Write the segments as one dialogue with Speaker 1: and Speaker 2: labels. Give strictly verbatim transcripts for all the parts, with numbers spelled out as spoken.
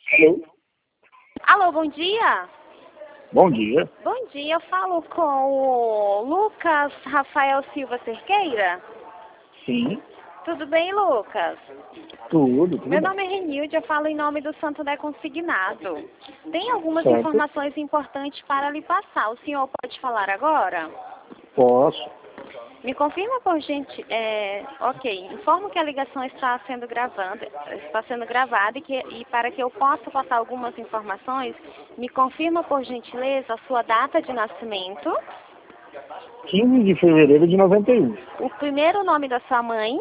Speaker 1: Alô?
Speaker 2: Alô, bom dia.
Speaker 1: Bom dia.
Speaker 2: Bom dia, eu falo com o Lucas Rafael Silva Cerqueira.
Speaker 1: Sim,
Speaker 2: Tudo bem, Lucas?
Speaker 1: tudo, tudo
Speaker 2: Meu
Speaker 1: bem.
Speaker 2: nome é Renilde, eu falo em nome do Santo André Consignado. Tem algumas
Speaker 1: Certo?
Speaker 2: informações importantes para lhe passar. O senhor pode falar agora?
Speaker 1: Posso.
Speaker 2: Me confirma por gente, é, ok, informo que a ligação está sendo gravando, está sendo gravada e, que, e para que eu possa passar algumas informações, me confirma por gentileza a sua data de nascimento,
Speaker 1: quinze de fevereiro de noventa e um.
Speaker 2: o primeiro nome da sua mãe,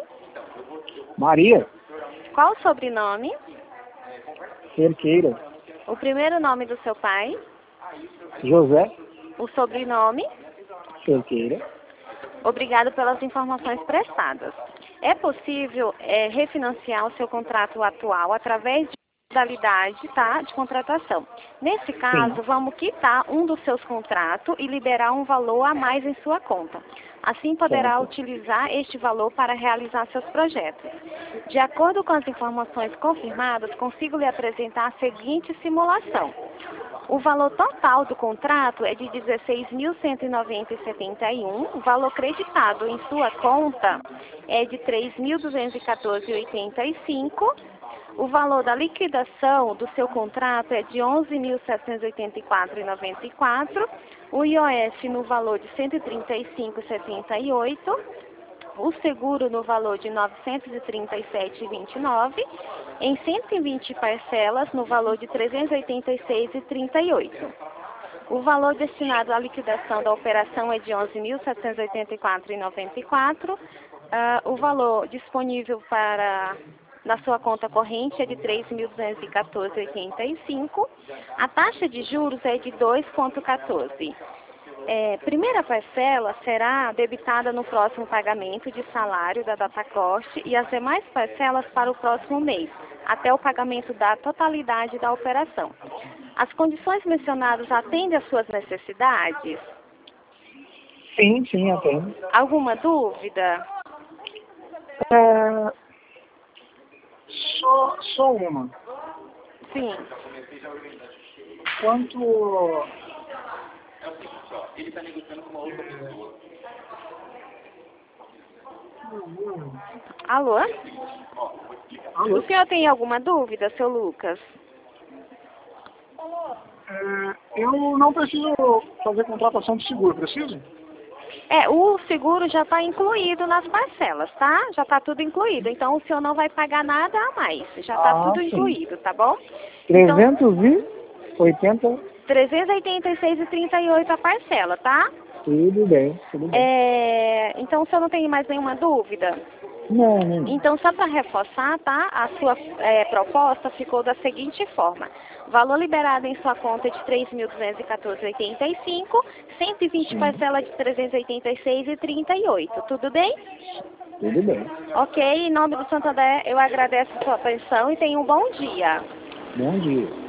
Speaker 1: Maria
Speaker 2: qual o sobrenome,
Speaker 1: Cerqueira.
Speaker 2: o primeiro nome do seu pai,
Speaker 1: José
Speaker 2: o sobrenome.
Speaker 1: Cerqueira.
Speaker 2: Obrigado pelas informações prestadas. É possível é, refinanciar o seu contrato atual através de modalidade, tá, de contratação. Nesse caso,
Speaker 1: Sim.
Speaker 2: vamos quitar um dos seus contratos e liberar um valor a mais em sua conta. Assim, poderá
Speaker 1: Certo.
Speaker 2: utilizar este valor para realizar seus projetos. De acordo com as informações confirmadas, consigo lhe apresentar a seguinte simulação. O valor total do contrato é de dezesseis mil cento e noventa e setenta e um. O valor creditado em sua conta é de três mil duzentos e quatorze e oitenta e cinco. O valor da liquidação do seu contrato é de onze mil setecentos e oitenta e quatro e noventa e quatro. O I O F no valor de cento e trinta e cinco e setenta e oito. O seguro no valor de novecentos e trinta e sete e vinte e nove, em cento e vinte parcelas no valor de trezentos e oitenta e seis e trinta e oito. O valor destinado à liquidação da operação é de onze mil setecentos e oitenta e quatro e noventa e quatro. Uh, o valor disponível para na sua conta corrente é de três mil duzentos e quatorze e oitenta e cinco. A taxa de juros é de dois vírgula quatorze. É, primeira parcela será debitada no próximo pagamento de salário da DataCost e as demais parcelas para o próximo mês, até o pagamento da totalidade da operação. As condições mencionadas atendem às suas necessidades?
Speaker 1: Sim, sim, atendo.
Speaker 2: Alguma dúvida?
Speaker 1: É, só, só uma.
Speaker 2: Sim.
Speaker 1: Quanto...
Speaker 3: Ele está negociando com uma outra pessoa.
Speaker 2: Alô?
Speaker 1: Alô?
Speaker 2: O senhor tem alguma dúvida, seu Lucas?
Speaker 1: É, eu não preciso fazer contratação de seguro, preciso?
Speaker 2: É, o seguro já está incluído nas parcelas, tá? Já está tudo incluído. Então, o senhor não vai pagar nada a mais. Já está
Speaker 1: Ah,
Speaker 2: tudo
Speaker 1: sim.
Speaker 2: incluído, tá bom? Então,
Speaker 1: trezentos e oitenta.
Speaker 2: trezentos e oitenta e seis e trinta e oito a parcela, tá?
Speaker 1: Tudo bem, tudo bem.
Speaker 2: É, então, o senhor não tem mais nenhuma dúvida?
Speaker 1: Não, não.
Speaker 2: Então, só para reforçar, tá? A sua é, proposta ficou da seguinte forma. Valor liberado em sua conta é de três mil duzentos e quatorze e oitenta e cinco, cento e vinte
Speaker 1: Sim,
Speaker 2: parcela de trezentos e oitenta e seis e trinta e oito. Tudo bem?
Speaker 1: tudo bem.
Speaker 2: Ok, em nome do Santo André, eu agradeço a sua atenção e tenha um bom dia.
Speaker 1: Bom dia.